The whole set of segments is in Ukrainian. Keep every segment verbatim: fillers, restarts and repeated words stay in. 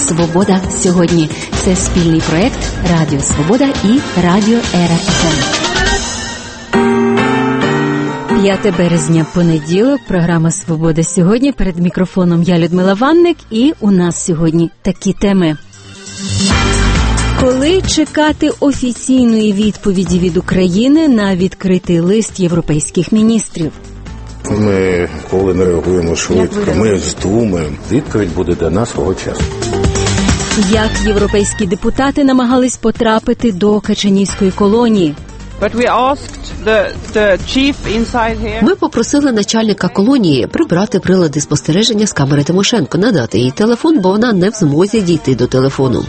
«Свобода сьогодні». Це спільний проект Радіо Свобода і Радіо Ера еф ем. п'яте березня, понеділок, програма «Свобода сьогодні». Перед мікрофоном я, Людмила Ванник, і у нас сьогодні такі теми. Коли чекати офіційної відповіді від України на відкритий лист європейських міністрів? Ми, коли не реагуємо швидко, ми здумаємо. Відповідь буде дана свого часу. Як європейські депутати намагались потрапити до Качанівської колонії? Ми попросили начальника колонії прибрати прилади спостереження з камери Тимошенко, надати їй телефон, бо вона не в змозі дійти до телефону.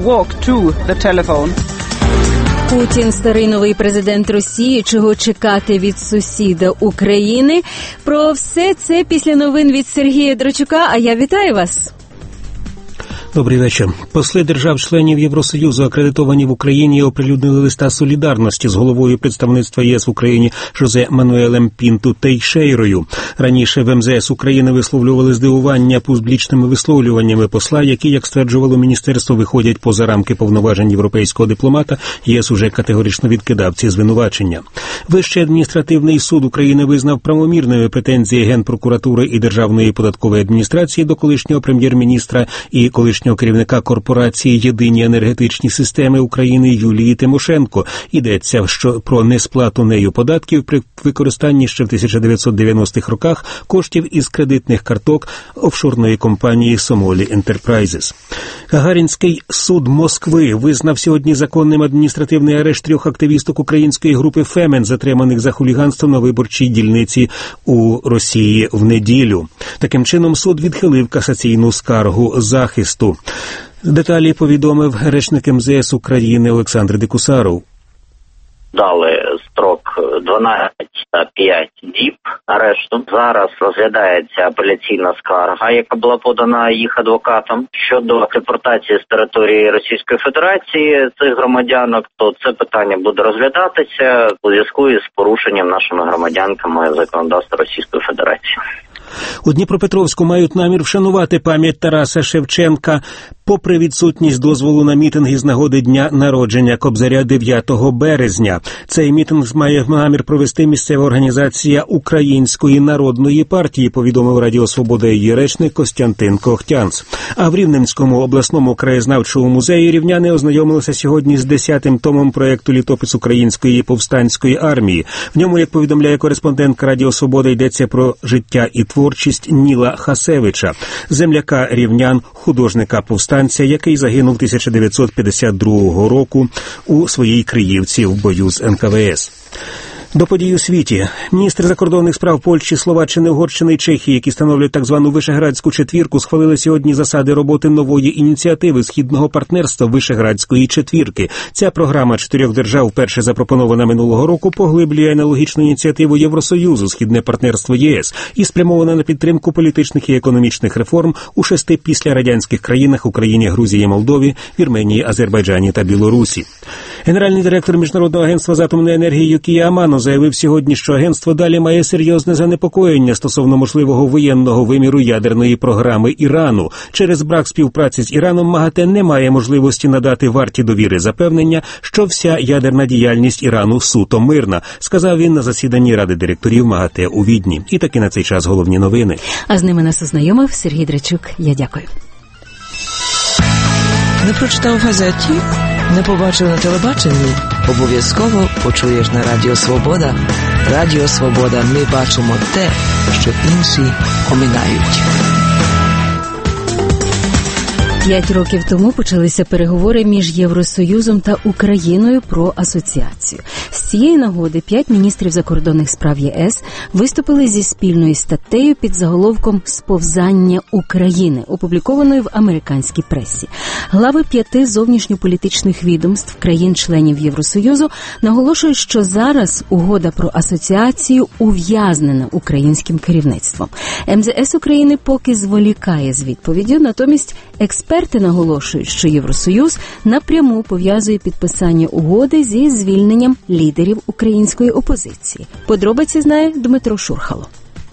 Путін – старий новий президент Росії. Чого чекати від сусіда України? Про все це після новин від Сергія Драчука. А я вітаю вас. Добрий вечір. Посли держав-членів Євросоюзу, акредитовані в Україні, оприлюднили листа солідарності з головою представництва ЄС в Україні Жозе Мануелем Пінту Тейшейрою. Раніше в ем зе ес України висловлювали здивування публічними висловлюваннями посла, які, як стверджувало міністерство, виходять поза рамки повноважень європейського дипломата. ЄС уже категорично відкидав ці звинувачення. Вищий адміністративний суд України визнав правомірними претензії Генпрокуратури і Державної податкової адміністрації до колишнього прем'єр-міністра і колишнього керівника корпорації «Єдині енергетичні системи України» Юлії Тимошенко. Йдеться що про несплату нею податків при використанні ще в тисяча дев'ятсот дев'яностих роках коштів із кредитних карток офшорної компанії «Сомолі Ентерпрайзес». Гагарінський суд Москви визнав сьогодні законним адміністративний арешт трьох активісток української групи «Фемен», затриманих за хуліганство на виборчій дільниці у Росії в неділю. Таким чином, суд відхилив касаційну скаргу захисту. Деталі повідомив речник ем зе ес України Олександр Декусаров. Дали строк дванадцять та п'ять діб арешту. Зараз розглядається апеляційна скарга, яка була подана їх адвокатом щодо депортації з території Російської Федерації цих громадянок. То це питання буде розглядатися у зв'язку із порушенням нашими громадянками законодавства Російської Федерації. У Дніпропетровську мають намір вшанувати пам'ять Тараса Шевченка, попри відсутність дозволу на мітинги з нагоди дня народження Кобзаря дев'ятого березня. Цей мітинг має намір провести місцева організація Української народної партії, повідомив Радіо Свобода її речник Костянтин Кохтянц. А в Рівненському обласному краєзнавчому музеї рівняни ознайомилися сьогодні з десятим томом проєкту «Літопис Української повстанської армії». В ньому, як повідомляє кореспондентка Радіо Свобода, йдеться про життя і творчість Ніла Хасевича, земляка рівнян, художника повстанця, який загинув тисяча дев'ятсот п'ятдесят другого року у своїй Криївці в бою з ен ка ве ес. До подій у світі. Міністри закордонних справ Польщі, Словаччини, Угорщини і Чехії, які становлять так звану Вишеградську четвірку, схвалили сьогодні засади роботи нової ініціативи Східного партнерства Вишеградської четвірки. Ця програма чотирьох держав, вперше запропонована минулого року, поглиблює аналогічну ініціативу Євросоюзу Східне партнерство ЄС і спрямована на підтримку політичних і економічних реформ у шести післярадянських країнах – Україні, Грузії, Молдові, Вірменії, Азербайджані та Білорусі. Генеральний директор Міжнародного агентства з атомної енергії Юкія Амано заявив сьогодні, що агентство далі має серйозне занепокоєння стосовно можливого воєнного виміру ядерної програми Ірану. Через брак співпраці з Іраном МАГАТЕ не має можливості надати варті довіри запевнення, що вся ядерна діяльність Ірану суто мирна, сказав він на засіданні Ради директорів МАГАТЕ у Відні. І таки на цей час головні новини. А з ними нас ознайомив Сергій Драчук. Я дякую. Не прочитав в газеті? Не побачив на телебаченні? Обов'язково почуєш на Радіо Свобода. Радіо Свобода. Ми бачимо те, що інші оминають. П'ять років тому почалися переговори між Євросоюзом та Україною про асоціацію. З цієї нагоди п'ять міністрів закордонних справ ЄС виступили зі спільною статтею під заголовком «Сповзання України», опублікованою в американській пресі. Глави п'яти зовнішньополітичних відомств країн-членів Євросоюзу наголошують, що зараз угода про асоціацію ув'язнена українським керівництвом. ем зе ес України поки зволікає з відповіддю, натомість експерти Експерти наголошують, що Євросоюз напряму пов'язує підписання угоди зі звільненням лідерів української опозиції. Подробиці знає Дмитро Шурхало.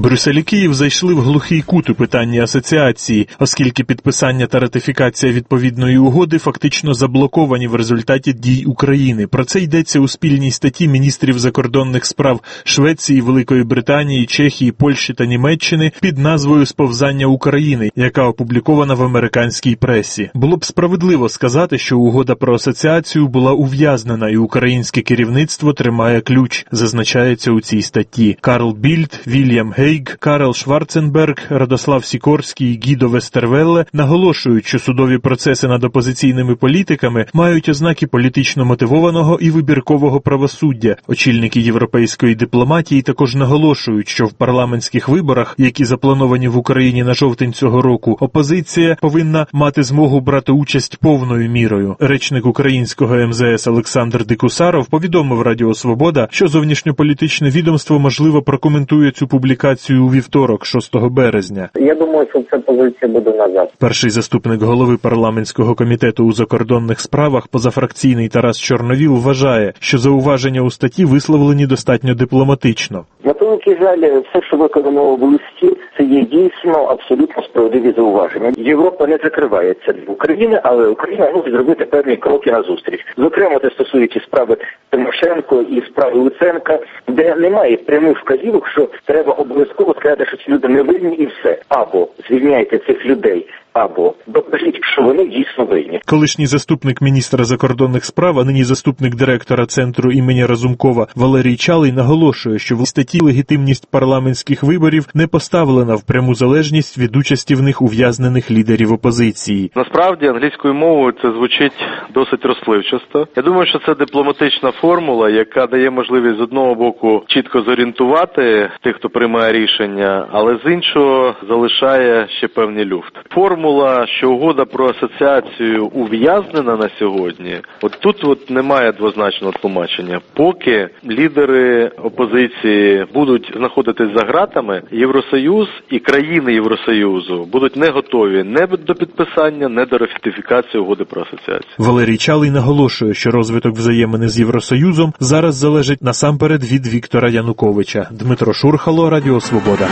Брюссель і Київ зайшли в глухий кут у питанні асоціації, оскільки підписання та ратифікація відповідної угоди фактично заблоковані в результаті дій України. Про це йдеться у спільній статті міністрів закордонних справ Швеції, Великої Британії, Чехії, Польщі та Німеччини під назвою «Сповзання України», яка опублікована в американській пресі. Було б справедливо сказати, що угода про асоціацію була ув'язнена і українське керівництво тримає ключ, зазначається у цій статті. Карл Більд, Вільям Гейг, Карл Шварценберг, Радослав Сікорський і Гідо Вестервелле наголошують, що судові процеси над опозиційними політиками мають ознаки політично мотивованого і вибіркового правосуддя. Очільники європейської дипломатії також наголошують, що в парламентських виборах, які заплановані в Україні на жовтень цього року, опозиція повинна мати змогу брати участь повною мірою. Речник українського ем зе ес Олександр Дикусаров повідомив Радіо Свобода, що зовнішньополітичне відомство, можливо, прокоментує цю публікацію у вівторок, шостого березня. Я думаю, що ця позиція буде назад. Перший заступник голови парламентського комітету у закордонних справах, позафракційний Тарас Чорновіл, вважає, що зауваження у статті висловлені достатньо дипломатично. На превеликий жаль, все, що виконано в листі, це є дійсно абсолютно справедливі зауваження. Європа не закривається для України, але Україна мусить зробити певні кроки назустріч. Зокрема, це стосується справи Тимошенко і справи Луценка, де немає прямих вказівок, що треба обов'язково сказати, що ці люди не винні і все. Або звільняйте цих людей, або докажіть, що вони дійсно винні. Колишній заступник міністра закордонних справ, а нині заступник директора центру імені Разумкова Валерій Чалий наголошує, що в статті легітимність парламентських виборів не поставлена в пряму залежність від участі в них ув'язнених лідерів опозиції. Насправді, англійською мовою це звучить досить розпливчасто. Я думаю, що це дипломатична формула, яка дає можливість з одного боку чітко зорієнтувати тих, хто приймає рішення, але з іншого залишає ще певний люфт. Формула, що угода про асоціацію ув'язнена на сьогодні, от тут от немає двозначного тлумачення. Поки лідери опозиції будуть знаходитись за ґратами, Євросоюз і країни Євросоюзу будуть не готові не до підписання, не до ратифікації угоди про асоціацію. Валерій Чалий наголошує, що розвиток взаємини з Євросоюзом зараз залежить насамперед від Віктора Януковича. Дмитро Шурхало, Радіо Свобода.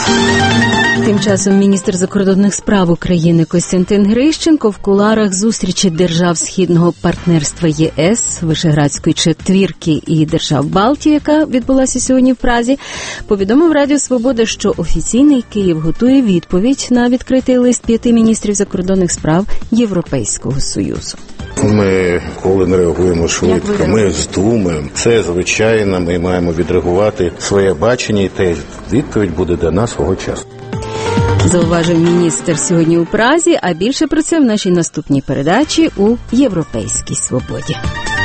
Тим часом міністр закордонних справ України Костянтин Грищенко в кулуарах зустрічі держав Східного партнерства Є Ес, Вишеградської четвірки і держав Балтії, яка відбулася сьогодні в Празі, повідомив Радіо Свобода, що офіційний Київ готує відповідь на відкритий лист п'яти міністрів закордонних справ Європейського Союзу. Ми, коли не реагуємо швидко, ми здумаємо. Це звичайно, ми маємо відреагувати своє бачення, і те відповідь буде дана свого часу. Зауважив міністр сьогодні у Празі, а більше про це в нашій наступній передачі у «Європейській свободі».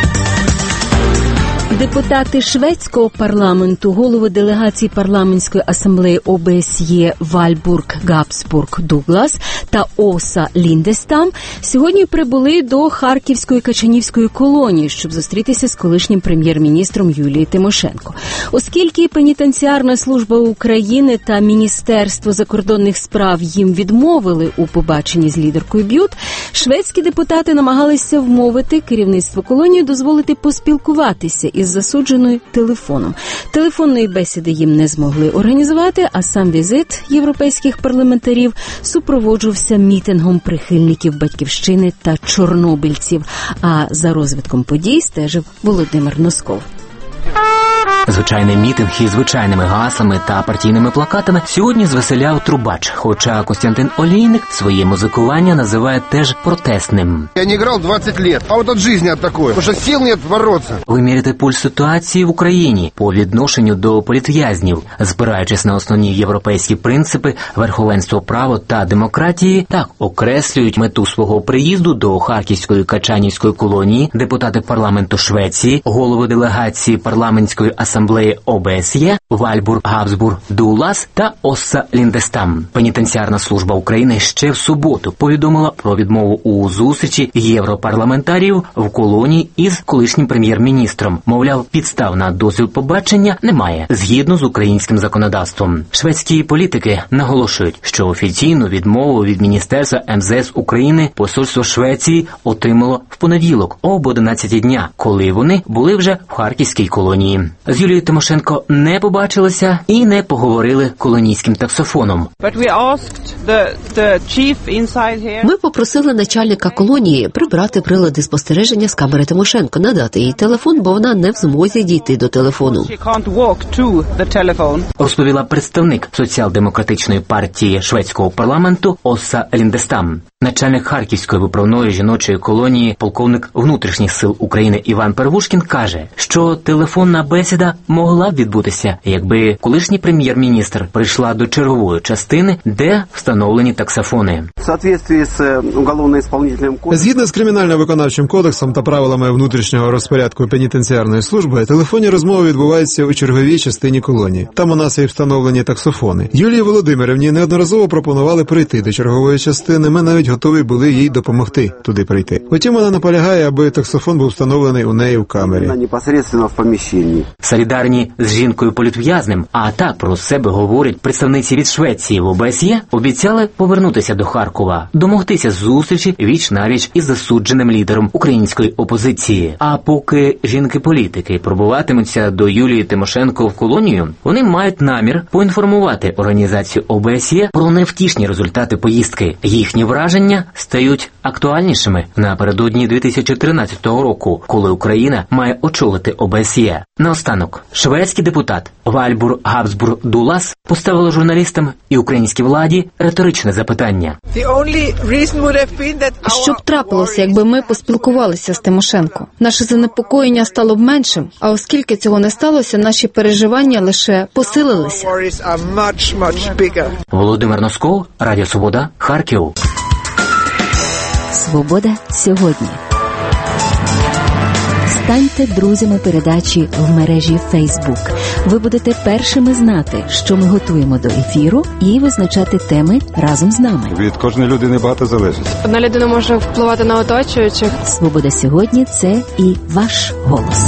Депутати шведського парламенту, голови делегації парламентської асамблеї О Б С Є Вальбург Габсбург Дуглас та Оса Ліндестам сьогодні прибули до Харківської Качанівської колонії, щоб зустрітися з колишнім прем'єр-міністром Юлією Тимошенко. Оскільки пенітенціарна служба України та Міністерство закордонних справ їм відмовили у побаченні з лідеркою БЮТ, шведські депутати намагалися вмовити керівництво колонії дозволити поспілкуватися із засудженою телефоном. Телефонної бесіди їм не змогли організувати, а сам візит європейських парламентарів супроводжувався мітингом прихильників Батьківщини та чорнобильців. А за розвитком подій стежив Володимир Носков. Звичайний мітинг із звичайними гаслами та партійними плакатами сьогодні звеселяв трубач, хоча Костянтин Олійник своє музикування називає теж протестним. Я не грав двадцять років, а от від життя таке, тому що сил нет боротися. Виміряти пульс ситуації в Україні по відношенню до політв'язнів, збираючись на основні європейські принципи верховенства права та демократії, так окреслюють мету свого приїзду до Харківської Качанівської колонії депутати парламенту Швеції, голови делегації парламентської асамблеї О Б С Є Вальбург Габсбург Дуглас та Оса Ліндестам. Пенітенціарна служба України ще в суботу повідомила про відмову у зустрічі європарламентарів в колонії із колишнім прем'єр-міністром. Мовляв, підстав на дозвіл побачення немає, згідно з українським законодавством. Шведські політики наголошують, що офіційну відмову від Міністерства Ем Зе Ес України посольство Швеції отримало в понеділок об одинадцятій дня, коли вони були вже в Харківській колонії. З з Юлією Тимошенко не побачилися і не поговорили колонійським таксофоном. Ми попросили начальника колонії прибрати прилади спостереження з камери Тимошенко, надати їй телефон, бо вона не в змозі дійти до телефону. Розповіла представник соціал-демократичної партії шведського парламенту Оса Ліндестам. Начальник Харківської виправної жіночої колонії, полковник внутрішніх сил України Іван Первушкін каже, що телефонна бесіда могла б відбутися, якби колишній прем'єр-міністр прийшла до чергової частини, де встановлені таксофони. Згідно з кримінально-виконавчим кодексом та правилами внутрішнього розпорядку пенітенціарної служби, телефонні розмови відбуваються у черговій частині колонії. Там у нас і встановлені таксофони. Юлії Володимирівні неодноразово пропонували прийти до чергової частини. Ми навіть готові були їй допомогти туди прийти. Утім, вона наполягає, аби таксофон був встановлений у неї в камері. Непосередньо в поміщенні. Солідарні з жінкою-політв'язнем, а так про себе говорять представниці від Швеції в ОБСЄ, обіцяли повернутися до Харкова, домогтися зустрічі віч-навіч із засудженим лідером української опозиції. А поки жінки-політики пробуватимуться до Юлії Тимошенко в колонію, вони мають намір поінформувати організацію ОБСЄ про невтішні результати поїздки. Їхні враження стають актуальнішими напередодні дві тисячі тринадцятого року, коли Україна має очолити ОБСЄ. Наостанок, шведський депутат Вальбур Габсбур Дулас поставила журналістам і українській владі риторичне запитання. Що б трапилося, якби ми поспілкувалися з Тимошенко? Наше занепокоєння стало б меншим, а оскільки цього не сталося, наші переживання лише посилилися. Володимир Носков, Радіо Свобода, Харків. Свобода сьогодні. Станьте друзями передачі в мережі Facebook. Ви будете першими знати, що ми готуємо до ефіру, і визначати теми разом з нами. Від кожної людини багато залежить. Одна людина може впливати на оточуючих. Свобода сьогодні – це і ваш голос.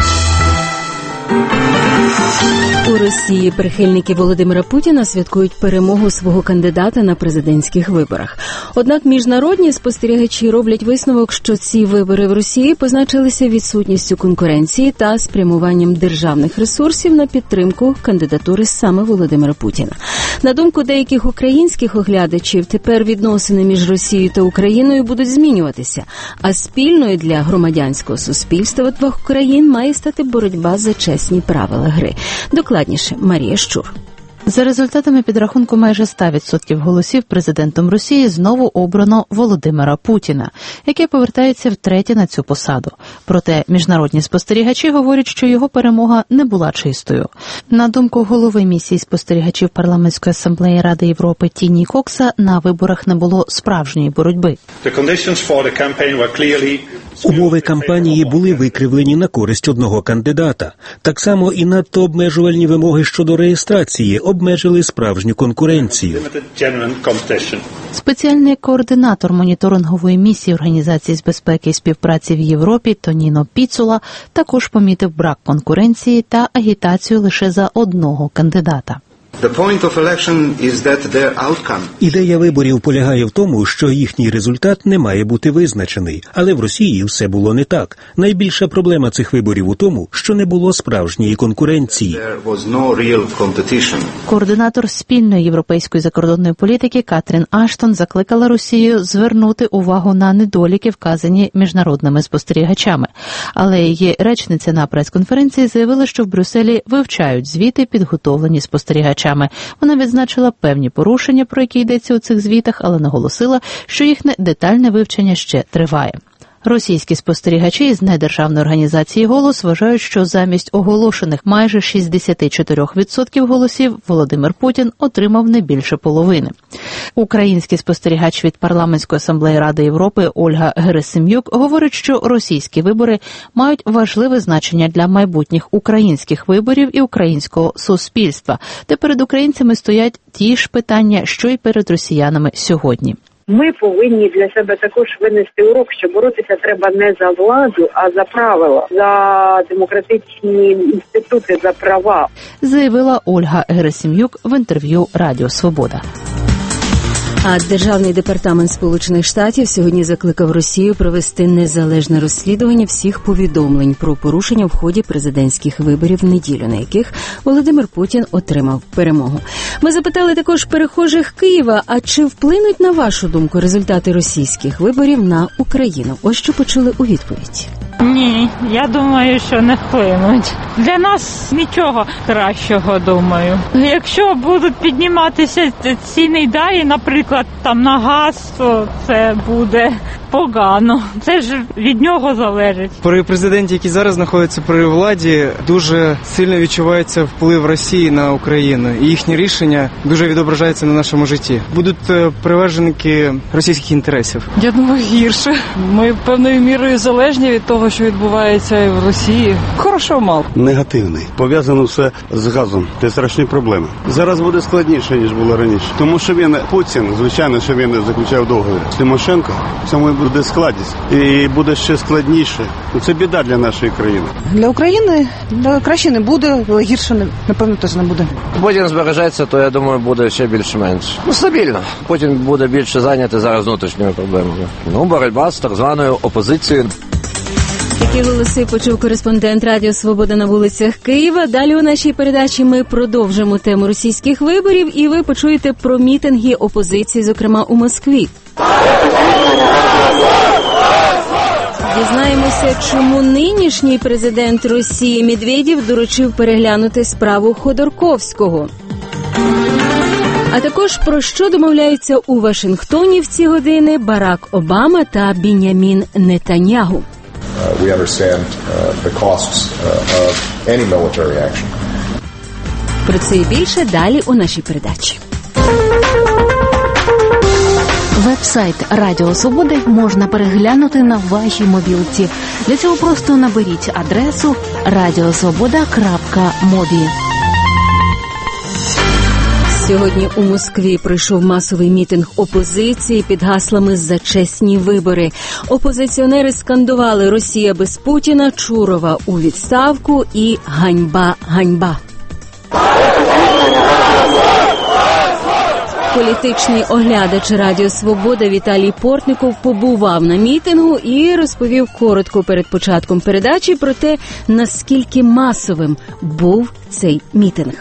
У Росії прихильники Володимира Путіна святкують перемогу свого кандидата на президентських виборах. Однак міжнародні спостерігачі роблять висновок, що ці вибори в Росії позначилися відсутністю конкуренції та спрямуванням державних ресурсів на підтримку кандидатури саме Володимира Путіна. На думку деяких українських оглядачів, тепер відносини між Росією та Україною будуть змінюватися, а спільною для громадянського суспільства двох країн має стати боротьба за чесні правила гри. Докладніше Марія Щур. За результатами підрахунку майже сто відсотків голосів президентом Росії знову обрано Володимира Путіна, який повертається втретє на цю посаду. Проте міжнародні спостерігачі говорять, що його перемога не була чистою. На думку голови місії спостерігачів Парламентської асамблеї Ради Європи Тіні Кокса, на виборах не було справжньої боротьби. Умови кампанії були викривлені на користь одного кандидата. Так само і надто обмежувальні вимоги щодо реєстрації обмежили справжню конкуренцію. Спеціальний координатор моніторингової місії Організації з безпеки і співпраці в Європі Тоніно Піцула також помітив брак конкуренції та агітацію лише за одного кандидата. Ідея виборів полягає в тому, що їхній результат не має бути визначений. Але в Росії все було не так. Найбільша проблема цих виборів у тому, що не було справжньої конкуренції. Координатор спільної європейської закордонної політики Катрін Аштон закликала Росію звернути увагу на недоліки, вказані міжнародними спостерігачами. Але її речниця на прес-конференції заявила, що в Брюсселі вивчають звіти, підготовлені спостерігачами. Вона відзначила певні порушення, про які йдеться у цих звітах, але наголосила, що їхнє детальне вивчення ще триває. Російські спостерігачі з недержавної організації «Голос» вважають, що замість оголошених майже шістдесят чотири відсотки голосів Володимир Путін отримав не більше половини. Український спостерігач від Парламентської асамблеї Ради Європи Ольга Герасим'юк говорить, що російські вибори мають важливе значення для майбутніх українських виборів і українського суспільства, де перед українцями стоять ті ж питання, що й перед росіянами сьогодні. Ми повинні для себе також винести урок, що боротися треба не за владу, а за правила, за демократичні інститути, за права, заявила Ольга Герасим'юк в інтерв'ю Радіо Свобода. А Державний департамент Сполучених Штатів сьогодні закликав Росію провести незалежне розслідування всіх повідомлень про порушення в ході президентських виборів в неділю, на яких Володимир Путін отримав перемогу. Ми запитали також перехожих Києва, а чи вплинуть, на вашу думку, результати російських виборів на Україну? Ось що почули у відповідь. Ні, я думаю, що не вплинуть. Для нас нічого кращого, думаю. Якщо будуть підніматися ціни й далі, наприклад, там на газ, то це буде погано. Це ж від нього залежить. При президенті, який зараз знаходиться при владі, дуже сильно відчувається вплив Росії на Україну. І їхні рішення дуже відображаються на нашому житті. Будуть приверженики російських інтересів. Я думаю, гірше. Ми певною мірою залежні від того, що відбувається в Росії. Хорошо, мало. Негативний. Пов'язано все з газом. Це страшні проблеми. Зараз буде складніше, ніж було раніше. Тому що він, Путін, звичайно, що він заключав договір з Тимошенко, в цьому буде складність. І буде ще складніше. Це біда для нашої країни. Для України краще не буде, але гірше, напевно, теж не буде. Путін збережеться, то, я думаю, буде ще більш-менш. Ну, стабільно. Путін буде більше зайнятий зараз внутрішніми проблемами. Ну, боротьба з так званою опозицією. Такі голоси почув кореспондент Радіо Свобода на вулицях Києва. Далі у нашій передачі ми продовжимо тему російських виборів, і ви почуєте про мітинги опозиції, зокрема у Москві. Дізнаємося, чому нинішній президент Росії Медведєв доручив переглянути справу Ходорковського. А також про що домовляються у Вашингтоні в ці години Барак Обама та Бінямін Нетаньягу. We understand the costs of any military action. Про це і більше далі у нашій передачі. Веб-сайт Радіо Свободи можна переглянути на вашій мобілці. Для цього просто наберіть адресу радіосвобода крапка мобі. Сьогодні у Москві пройшов масовий мітинг опозиції під гаслами «За чесні вибори». Опозиціонери скандували «Росія без Путіна», «Чурова у відставку» і «Ганьба, ганьба». Політичний оглядач Радіо Свобода Віталій Портников побував на мітингу і розповів коротко перед початком передачі про те, наскільки масовим був цей мітинг.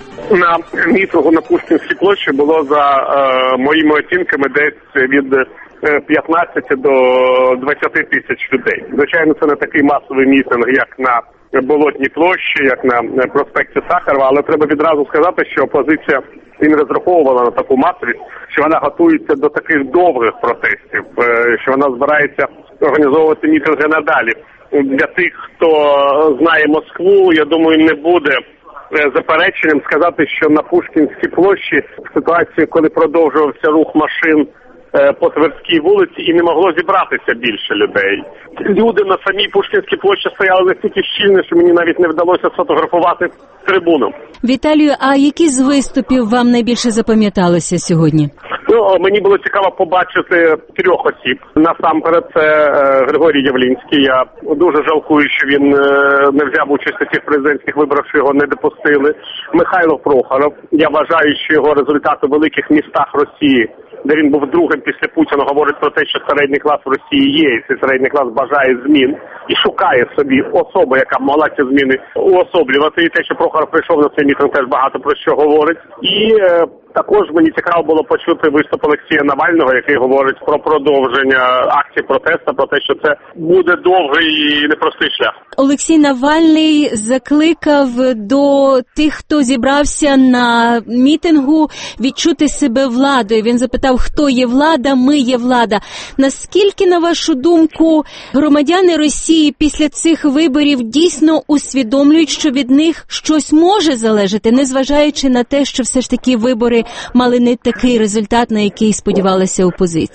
На мітингу на Пушкінській площі було, за е, моїми оцінками, десь від п'ятнадцяти до двадцяти тисяч людей. Звичайно, це не такий масовий мітинг, як на Болотній площі, як на проспекті Сахарова, але треба відразу сказати, що опозиція і не розраховувала на таку масовість, що вона готується до таких довгих протестів, е, що вона збирається організовувати мітинги надалі. Для тих, хто знає Москву, я думаю, не буде запереченням сказати, що на Пушкінській площі в ситуації, коли продовжувався рух машин по Тверській вулиці, і не могло зібратися більше людей. Люди на самій Пушкінській площі стояли настільки щільно, що мені навіть не вдалося сфотографувати трибуну. Віталію, а які з виступів вам найбільше запам'яталося сьогодні? Ну, мені було цікаво побачити трьох осіб. Насамперед, це е, Григорій Явлінський. Я дуже жалкую, що він е, не взяв участь у цих президентських виборах, що його не допустили. Михайло Прохоров. Я вважаю, що його результати в великих містах Росії, де він був другим після Путіна, говорить про те, що середній клас в Росії є, і цей середній клас бажає змін і шукає собі особу, яка могла ці зміни уособлювати. І те, що Прохоров прийшов на цей мітинг, теж багато про що говорить. І е, також мені цікаво було почути виступ Олексія Навального, який говорить про продовження акції протесту, про те, що це буде довгий і непростий шлях. Олексій Навальний закликав до тих, хто зібрався на мітингу, відчути себе владою. Він запитав, хто є влада, ми є влада. Наскільки, на вашу думку, громадяни Росії після цих виборів дійсно усвідомлюють, що від них щось може залежати, незважаючи на те, що все ж таки вибори мали не такий результат, на який сподівалася опозиція?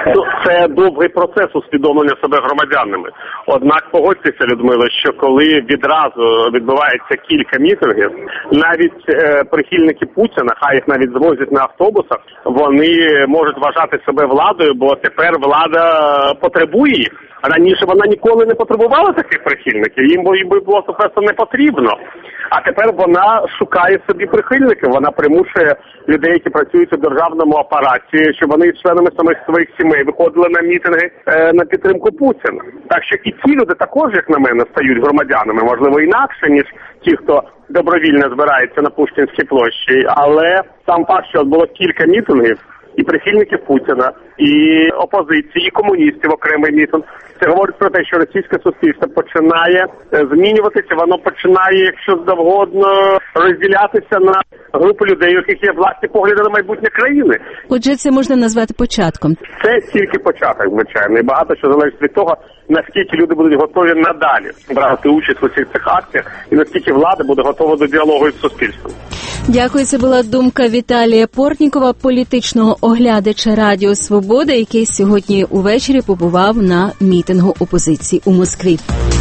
Це довгий процес усвідомлення себе громадянами. Однак погодьтеся, Людмила, що коли відразу відбувається кілька мітингів, навіть е, прихильники Путіна, хай їх навіть звозять на автобусах, вони можуть вважати себе владою, бо тепер влада потребує їх. Раніше вона ніколи не потребувала таких прихильників, їм би було просто не потрібно. А тепер вона шукає собі прихильників, вона примушує людей, які працюють у державному апараті, щоб вони з членами самих своїх сімей виходили на мітинги е, на підтримку Путіна. Так що і ці люди також, як на мене, стають громадянами, можливо, інакше, ніж ті, хто добровільно збирається на Пушкінській площі. Але сам факт, що було кілька мітингів, і прихильників Путіна, і опозиції, і комуністів окремий мітинг. Це говорить про те, що російське суспільство починає змінюватися, воно починає, якщо завгодно, розділятися на групи людей, у яких є власні погляди на майбутнє країни. Отже, це можна назвати початком. Це тільки початок, звичайно, і багато що залежить від того, наскільки люди будуть готові надалі брати участь у цих цих акціях, і наскільки влада буде готова до діалогу із суспільством. Дякую, це була думка Віталія Портнікова, політичного оглядача Радіо Свобода, який сьогодні увечері побував на мітингу опозиції у Москві.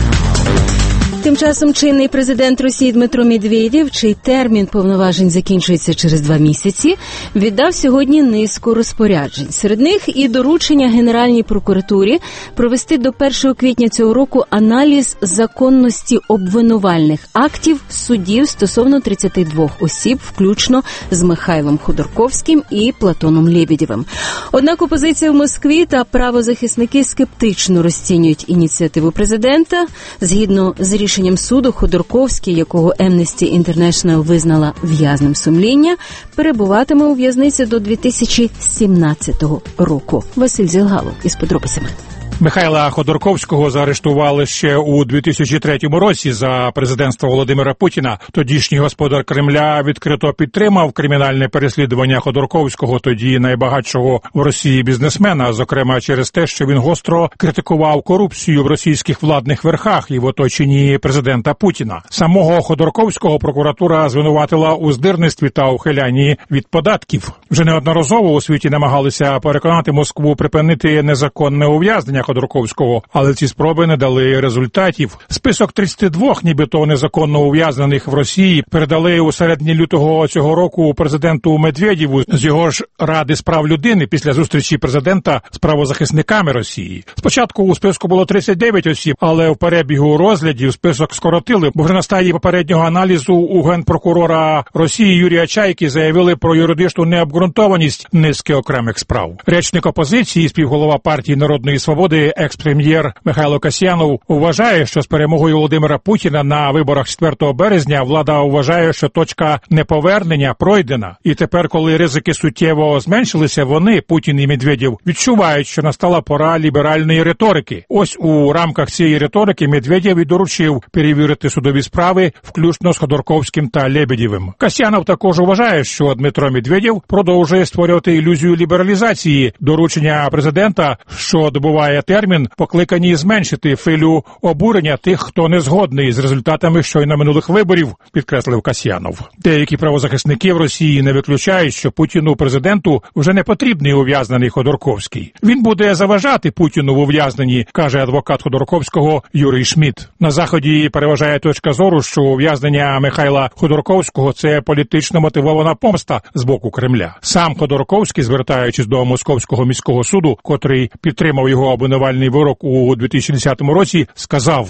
Тим часом чинний президент Росії Дмитро Медведєв, чий термін повноважень закінчується через два місяці, віддав сьогодні низку розпоряджень. Серед них і доручення Генеральній прокуратурі провести до першого квітня цього року аналіз законності обвинувальних актів суддів стосовно тридцяти двох осіб, включно з Михайлом Ходорковським і Платоном Лєбєдєвим. Однак опозиція в Москві та правозахисники скептично розцінюють ініціативу президента. Згідно з рішенням Рішенням суду Ходорковський, якого Amnesty International визнала в'язнем сумління, перебуватиме у в'язниці до дві тисячі сімнадцятого року. Василь Зілгалов із подробицями. Михайла Ходорковського заарештували ще у дві тисячі третьому році за президентства Володимира Путіна. Тодішній господар Кремля відкрито підтримав кримінальне переслідування Ходорковського, тоді найбагатшого в Росії бізнесмена, зокрема через те, що він гостро критикував корупцію в російських владних верхах і в оточенні президента Путіна. Самого Ходорковського прокуратура звинуватила у здирництві та ухилянні від податків. Вже неодноразово у світі намагалися переконати Москву припинити незаконне ув'язнення Ходорковського, але ці спроби не дали результатів. Список тридцяти двох нібито незаконно ув'язнених в Росії передали у середині лютого цього року президенту Медведєву з його ж Ради з прав людини після зустрічі президента з правозахисниками Росії. Спочатку у списку було тридцять дев'ять осіб, але в перебігу розглядів список скоротили, бо вже на стадії попереднього аналізу у генпрокурора Росії Юрія Чайки заявили про юридичну необґрунтованість низки окремих справ. Речник опозиції, співголова партії Народної свободи, екс-прем'єр Михайло Касьянов вважає, що з перемогою Володимира Путіна на виборах четвертого березня влада вважає, що точка неповернення пройдена. І тепер, коли ризики суттєво зменшилися, вони, Путін і Медведєв, відчувають, що настала пора ліберальної риторики. Ось у рамках цієї риторики Медведєв і доручив перевірити судові справи, включно з Ходорковським та Лєбєдєвим. Касьянов також вважає, що Дмитро Медведєв продовжує створювати ілюзію лібералізації. Доручення президента, що добуває термін, покликані зменшити хвилю обурення тих, хто не згодний з результатами щойно минулих виборів, підкреслив Касьянов. Деякі правозахисники в Росії не виключають, що Путіну президенту вже не потрібний ув'язнений Ходорковський. Він буде заважати Путіну в ув'язненні, каже адвокат Ходорковського Юрій Шмідт. На Заході переважає точка зору, що ув'язнення Михайла Ходорковського – це політично мотивована помста з боку Кремля. Сам Ходорковський, звертаючись до Московського міського суду, котрий підтримав його обвинувальний вирок у дві тисячі десятому році, сказав,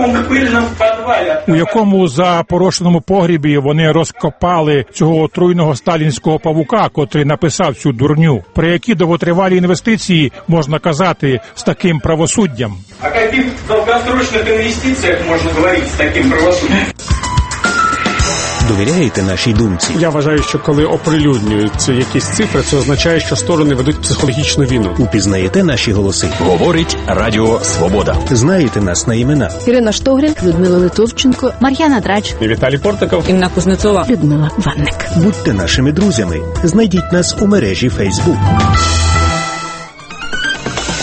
у якому запорошеному погрібі вони розкопали цього отруйного сталінського павука, котрий написав цю дурню. Про які довготривалі інвестиції можна казати з таким правосуддям? О яких довгострочних інвестиціях можна говорити з таким правосуддям? Довіряєте нашій думці? Я вважаю, що коли оприлюднюються якісь цифри, це означає, що сторони ведуть психологічну війну. Упізнаєте наші голоси? Говорить Радіо Свобода. Знаєте нас на імена? Ірина Штогрін, Людмила Литовченко, Мар'яна Драч, Віталій Портиков, Інна Кузнецова, Людмила Ванник. Будьте нашими друзями. Знайдіть нас у мережі Facebook.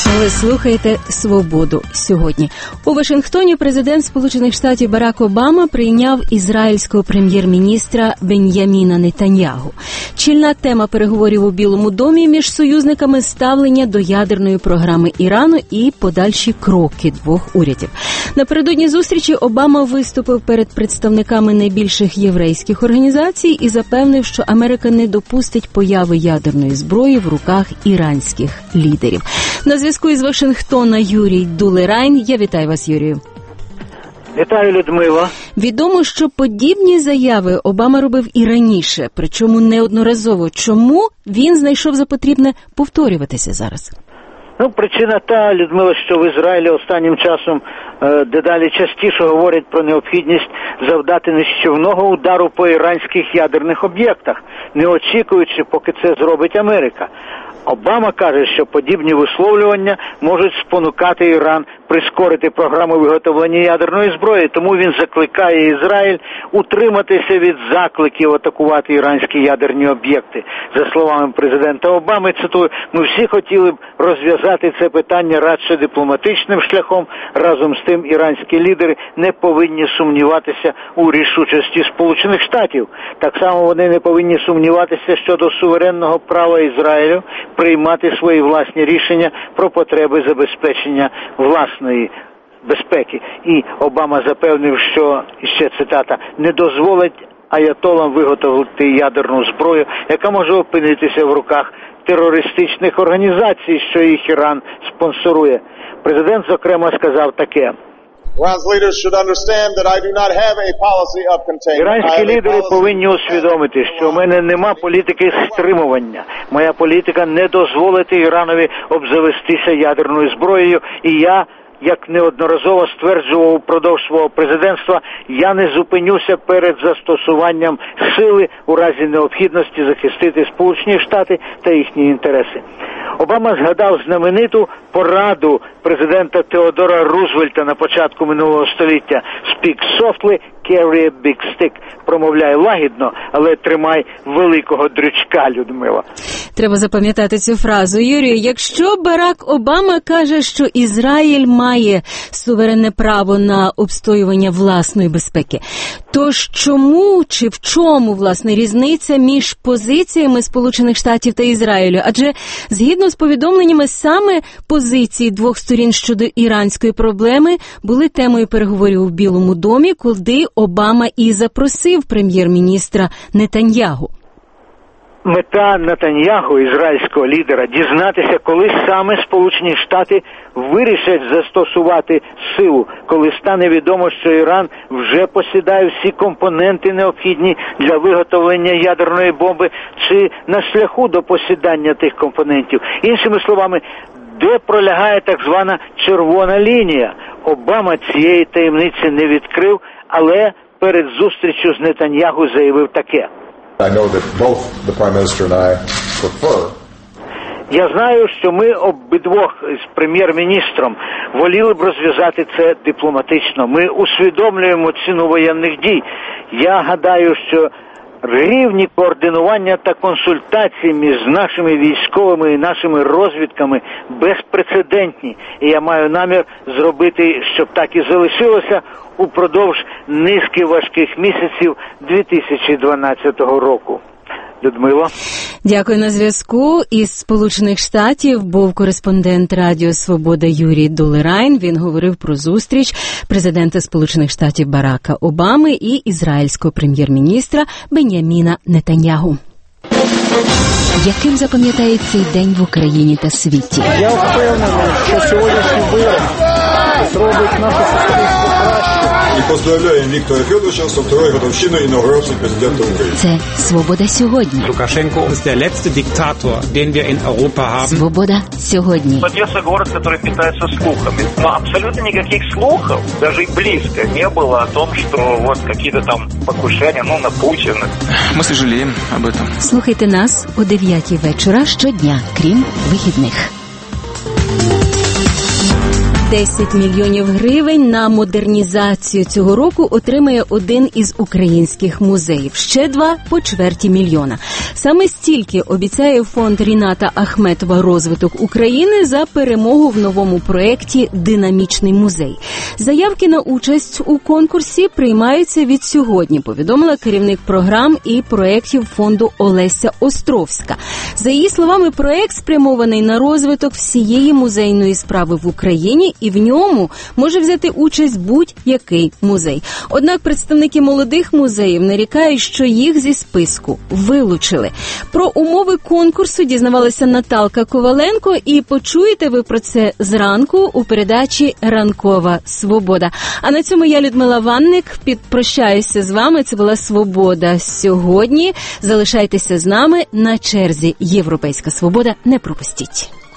Ви слухаєте «Свободу» сьогодні. У Вашингтоні президент Сполучених Штатів Барак Обама прийняв ізраїльського прем'єр-міністра Бен'яміна Нетаньягу. Чільна тема переговорів у Білому домі між союзниками – ставлення до ядерної програми Ірану і подальші кроки двох урядів. Напередодні зустрічі Обама виступив перед представниками найбільших єврейських організацій і запевнив, що Америка не допустить появи ядерної зброї в руках іранських лідерів. На зв'язку із Вашингтона Юрій Дулерайн. Я вітаю вас, Юрію. Вітаю, Людмила. Відомо, що подібні заяви Обама робив і раніше, причому неодноразово. Чому він знайшов за потрібне повторюватися зараз? Ну, причина та, Людмила, що в Ізраїлі останнім часом е, дедалі частіше говорять про необхідність завдати нищівного удару по іранських ядерних об'єктах, не очікуючи, поки це зробить Америка. Обама каже, що подібні висловлювання можуть спонукати Іран прискорити програму виготовлення ядерної зброї, тому він закликає Ізраїль утриматися від закликів атакувати іранські ядерні об'єкти. За словами президента Обами, цитую, ми всі хотіли б розв'язати це питання радше дипломатичним шляхом, разом з тим іранські лідери не повинні сумніватися у рішучості Сполучених Штатів. Так само вони не повинні сумніватися щодо суверенного права Ізраїлю приймати свої власні рішення про потреби забезпечення власної безпеки. І Обама запевнив, що, ще цитата, не дозволить аятолам виготовити ядерну зброю, яка може опинитися в руках терористичних організацій, що їх Іран спонсорує. Президент, зокрема, сказав таке. Іранські лідери повинні усвідомити, що в мене нема політики стримування. Моя політика не дозволити Іранові обзавестися ядерною зброєю, і я, як неодноразово стверджував упродовж свого президентства, я не зупинюся перед застосуванням сили у разі необхідності захистити Сполучені Штати та їхні інтереси. Обама згадав знамениту пораду президента Теодора Рузвельта на початку минулого століття «Speak softly, carry a big stick». Промовляй лагідно, але тримай великого дрючка, Людмила. Треба запам'ятати цю фразу. Юрію, якщо Барак Обама каже, що Ізраїль має суверенне право на обстоювання власної безпеки, то ж чому чи в чому, власне, різниця між позиціями Сполучених Штатів та Ізраїлю? Адже згідно з повідомленнями, саме позиції двох сторін щодо іранської проблеми були темою переговорів у Білому домі, куди Обама і запросив прем'єр-міністра Нетаньягу. Мета Нетаньягу, ізраїльського лідера, дізнатися, коли саме Сполучені Штати вирішать застосувати силу, коли стане відомо, що Іран вже посідає всі компоненти, необхідні для виготовлення ядерної бомби, чи на шляху до посідання тих компонентів. Іншими словами, де пролягає так звана червона лінія. Обама цієї таємниці не відкрив, але перед зустрічю з Нетаньягу заявив таке. I know that both the Prime Minister and I prefer. Я знаю, що ми обидвох з прем'єр-міністром воліли б розв'язати це дипломатично. Ми усвідомлюємо ціну воєнних дій. Я гадаю, що рівні координування та консультації між нашими військовими і нашими розвідками безпрецедентні. І я маю намір зробити, щоб так і залишилося упродовж низки важких місяців дві тисячі дванадцятого року. Людмила. Дякую. На зв'язку із Сполучених Штатів був кореспондент Радіо Свобода Юрій Дулерайн. Він говорив про зустріч президента Сполучених Штатів Барака Обами і ізраїльського прем'єр-міністра Бен'яміна Нетаньягу. Яким запам'ятає цей день в Україні та світі? Я впевнений, що сьогоднішній вирок зробить нашу суспільство краще. І поздравляємо Віктора Федоровича з второю годовщиною інаугурації президента України. Це «Свобода сьогодні». Лукашенко – це letzte диктатор, den wir in Europa haben. «Свобода сьогодні». Одесса – город, который питается слухами. Но абсолютно никаких слухов, даже и близко, не было о том, что вот какие-то там покушения, ну, на Путина. Мы сожалеем об этом. Слухайте нас о дев'ятій вечора щодня, крім вихідних. десять мільйонів гривень на модернізацію цього року отримає один із українських музеїв. Ще два – по чверті мільйона. Саме стільки обіцяє фонд Ріната Ахметова «Розвиток України» за перемогу в новому проєкті «Динамічний музей». Заявки на участь у конкурсі приймаються від сьогодні, повідомила керівник програм і проєктів фонду Олеся Островська. За її словами, проєкт спрямований на розвиток всієї музейної справи в Україні, і в ньому може взяти участь будь-який музей. Однак представники молодих музеїв нарікають, що їх зі списку вилучили. Про умови конкурсу дізнавалася Наталка Коваленко, і почуєте ви про це зранку у передачі «Ранкова свобода». А на цьому я, Людмила Ванник, підпрощаюся з вами. Це була «Свобода сьогодні». Залишайтеся з нами. На черзі «Європейська свобода». Не пропустіть.